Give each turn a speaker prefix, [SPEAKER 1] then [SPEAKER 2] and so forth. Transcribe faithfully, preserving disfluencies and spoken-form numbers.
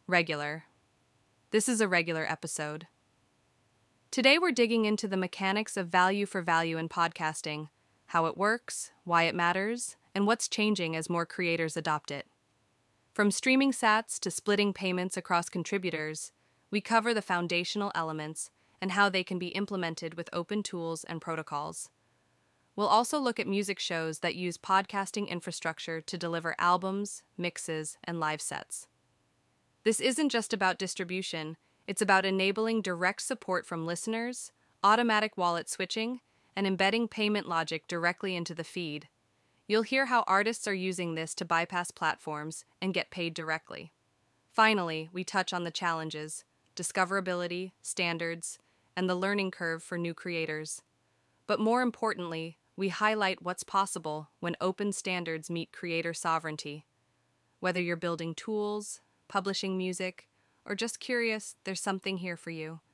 [SPEAKER 1] Regular. This is a regular episode. Today we're digging into the mechanics of value for value in podcasting, how it works, why it matters, and what's changing as more creators adopt it. From streaming sats to splitting payments across contributors, we cover the foundational elements and how they can be implemented with open tools and protocols. We'll also look at music shows that use podcasting infrastructure to deliver albums, mixes, and live sets. This isn't just about distribution, it's about enabling direct support from listeners, automatic wallet switching, and embedding payment logic directly into the feed. You'll hear how artists are using this to bypass platforms and get paid directly. Finally, we touch on the challenges, discoverability, standards, and the learning curve for new creators. But more importantly, we highlight what's possible when open standards meet creator sovereignty. Whether you're building tools, publishing music, or just curious, there's something here for you.